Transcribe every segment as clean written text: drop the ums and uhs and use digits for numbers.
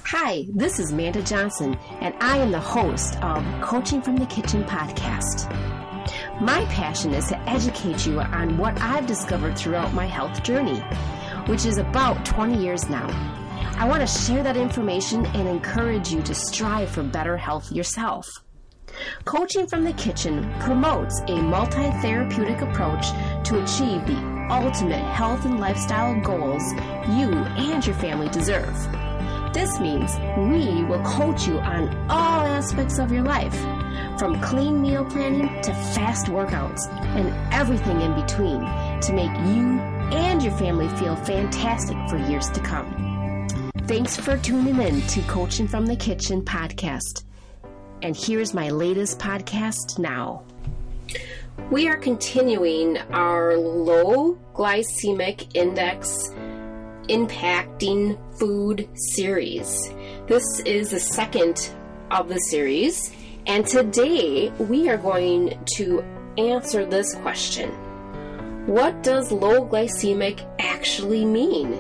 Hi, this is Amanda Johnson, and I am the host of Coaching from the Kitchen podcast. My passion is to educate you on what I've discovered throughout my health journey, which is about 20 years now. I want to share that information and encourage you to strive for better health yourself. Coaching from the Kitchen promotes a multi-therapeutic approach to achieve the ultimate health and lifestyle goals you and your family deserve. This means we will coach you on all aspects of your life, from clean meal planning to fast workouts and everything in between, to make you and your family feel fantastic for years to come. Thanks for tuning in to Coaching from the Kitchen podcast. And here's my latest podcast now. We are continuing our low glycemic index impacting food series. This is the second of the series, and today we are going to answer this question. What does low glycemic actually mean?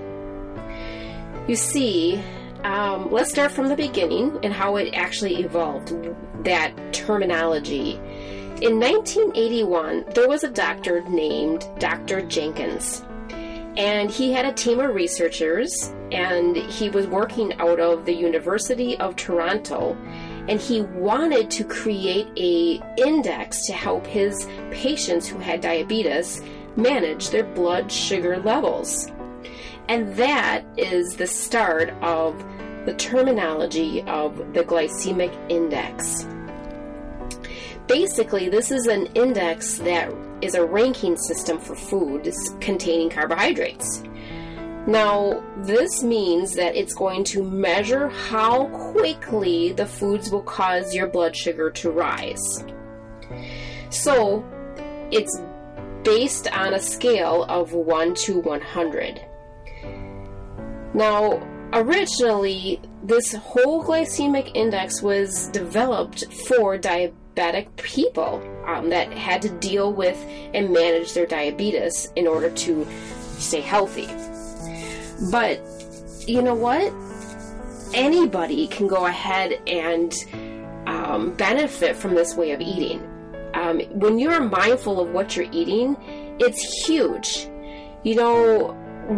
You see, let's start from the beginning and how it actually evolved, that terminology. In 1981, there was a doctor named Dr. Jenkins, and he had a team of researchers, and he was working out of the University of Toronto, and he wanted to create an index to help his patients who had diabetes manage their blood sugar levels. And that is the start of the terminology of the glycemic index. Basically, this is an index that is a ranking system for foods containing carbohydrates. Now, this means that it's going to measure how quickly the foods will cause your blood sugar to rise. So, it's based on a scale of 1 to 100. Now, originally, this whole glycemic index was developed for diabetic people that had to deal with and manage their diabetes in order to stay healthy. But you know what? Anybody can go ahead and benefit from this way of eating. When you're mindful of what you're eating, it's huge. You know,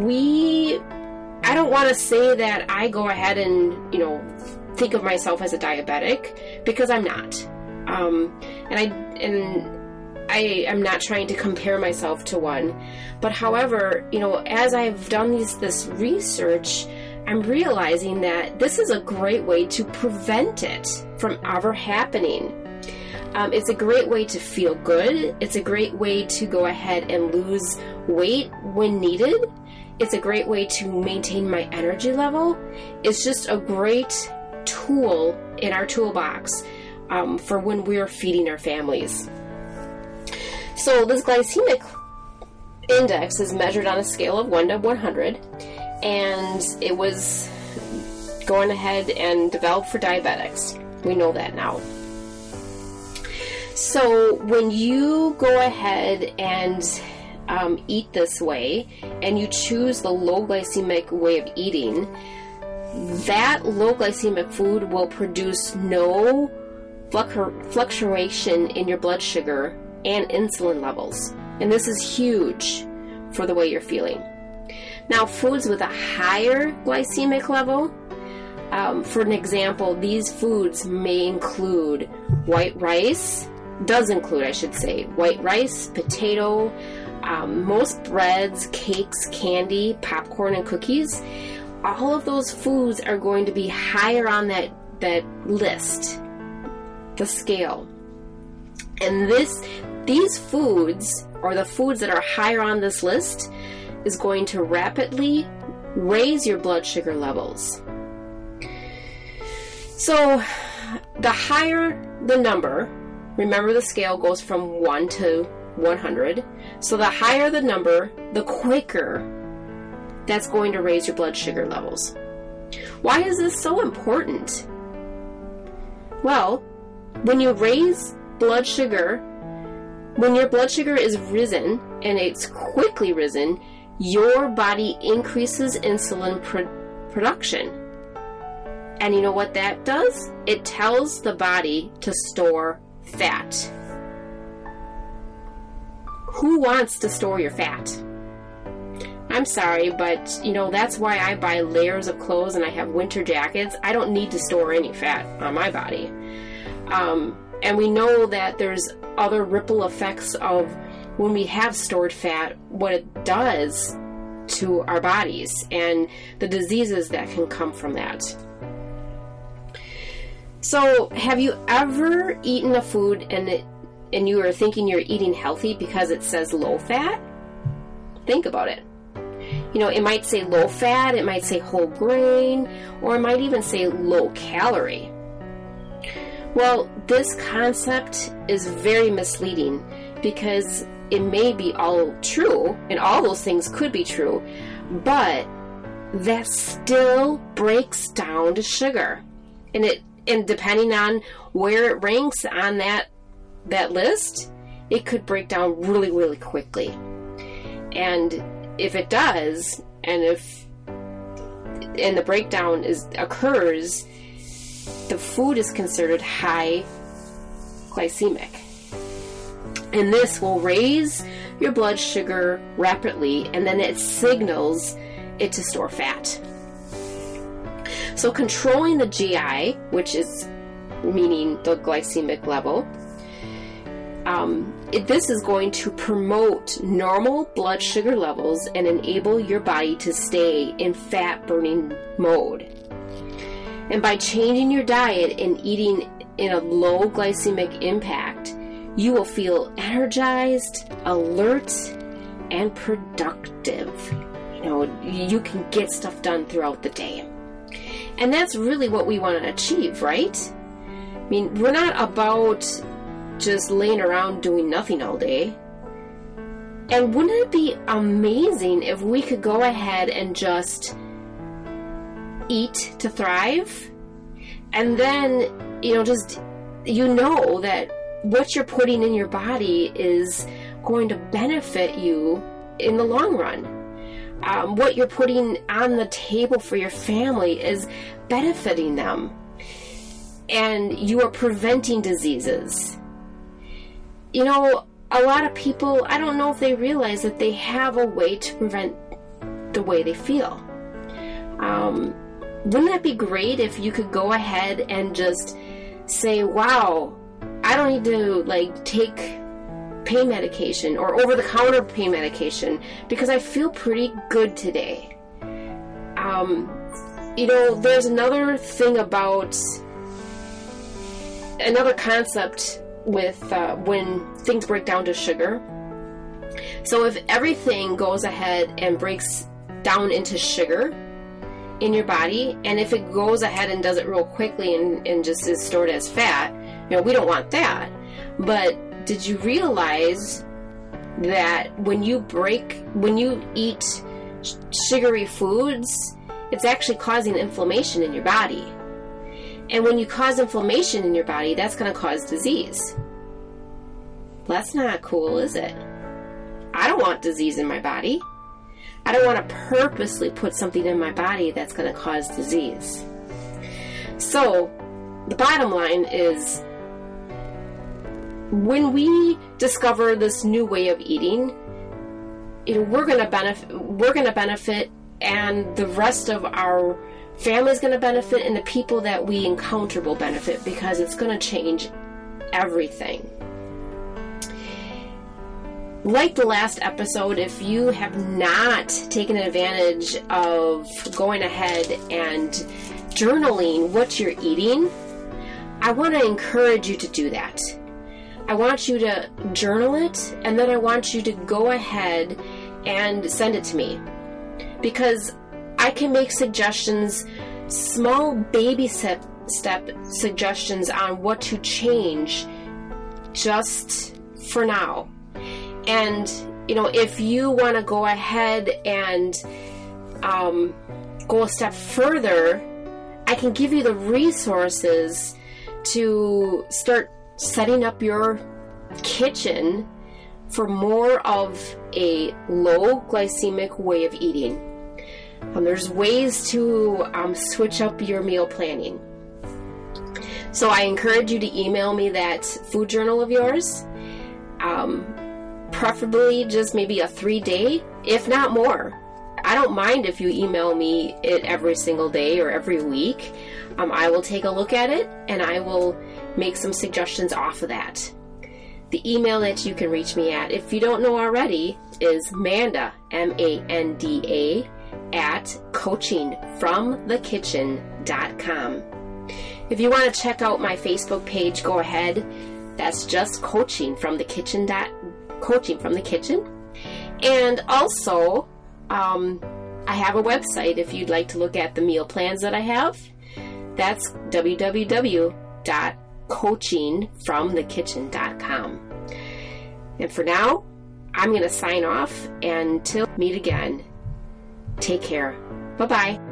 I don't want to say that I go ahead and, think of myself as a diabetic, because I'm not. I'm not trying to compare myself to one. But however, as I've done this research, I'm realizing that this is a great way to prevent it from ever happening. It's a great way to feel good. It's a great way to go ahead and lose weight when needed. It's a great way to maintain my energy level. It's just a great tool in our toolbox for when we're feeding our families. So this glycemic index is measured on a scale of 1 to 100, and it was going ahead and developed for diabetics. We know that now. So when you go ahead and eat this way, and you choose the low glycemic way of eating, that low glycemic food will produce no fluctuation in your blood sugar and insulin levels. And this is huge for the way you're feeling. Now, foods with a higher glycemic level, for an example, these foods may include white rice, white rice, potato, most breads, cakes, candy, popcorn, and cookies. All of those foods are going to be higher on that list, the scale. And these foods, or the foods that are higher on this list, is going to rapidly raise your blood sugar levels. So the higher the number, remember the scale goes from 1 to 100. So the higher the number, the quicker that's going to raise your blood sugar levels. Why is this so important? Well, when you raise blood sugar, when your blood sugar is risen, and it's quickly risen, your body increases insulin production. And you know what that does? It tells the body to store fat. Who wants to store your fat? I'm sorry, but that's why I buy layers of clothes and I have winter jackets. I don't need to store any fat on my body. And we know that there's other ripple effects of when we have stored fat, what it does to our bodies and the diseases that can come from that. So, have you ever eaten a food and you are thinking you're eating healthy because it says low fat? Think about it. It might say low fat, it might say whole grain, or it might even say low calorie. Well, this concept is very misleading because it may be all true, and all those things could be true, but that still breaks down to sugar. And depending on where it ranks on that list, it could break down really, really quickly. And if it does, and the breakdown occurs, the food is considered high glycemic. And this will raise your blood sugar rapidly, and then it signals it to store fat. So controlling the GI, which is meaning the glycemic level, this is going to promote normal blood sugar levels and enable your body to stay in fat burning mode. And by changing your diet and eating in a low glycemic impact, you will feel energized, alert, and productive. You can get stuff done throughout the day. And that's really what we want to achieve, right? I mean, we're not about just laying around doing nothing all day. And wouldn't it be amazing if we could go ahead and just eat to thrive? And then, that what you're putting in your body is going to benefit you in the long run. What you're putting on the table for your family is benefiting them. And you are preventing diseases. A lot of people, I don't know if they realize that they have a way to prevent the way they feel. Wouldn't that be great if you could go ahead and just say, wow, I don't need to take pain medication or over-the-counter pain medication because I feel pretty good today. There's another thing about another concept with when things break down to sugar. So if everything goes ahead and breaks down into sugar in your body, and if it goes ahead and does it real quickly and just is stored as fat, we don't want that. But did you realize that when you eat sugary foods, it's actually causing inflammation in your body? And when you cause inflammation in your body, that's going to cause disease. That's not cool, is it? I don't want disease in my body. I don't want to purposely put something in my body that's going to cause disease. So, the bottom line is, when we discover this new way of eating, we're going to benefit, and the rest of our family is going to benefit, and the people that we encounter will benefit, because it's going to change everything. Like the last episode, if you have not taken advantage of going ahead and journaling what you're eating, I want to encourage you to do that. I want you to journal it, and then I want you to go ahead and send it to me, because I can make suggestions, small baby step suggestions on what to change just for now. And, if you want to go ahead and go a step further, I can give you the resources to start setting up your kitchen for more of a low glycemic way of eating. There's ways to switch up your meal planning. So I encourage you to email me that food journal of yours. Preferably just maybe a 3-day, if not more. I don't mind if you email me it every single day or every week. I will take a look at it and I will make some suggestions off of that. The email that you can reach me at, if you don't know already, is Manda, M-A-N-D-A, at coachingfromthekitchen.com. If you want to check out my Facebook page, go ahead. That's just Coaching from the Kitchen. And also, I have a website if you'd like to look at the meal plans that I have. That's www.coachingfromthekitchen.com. And for now, I'm going to sign off, and until we meet again, take care. Bye-bye.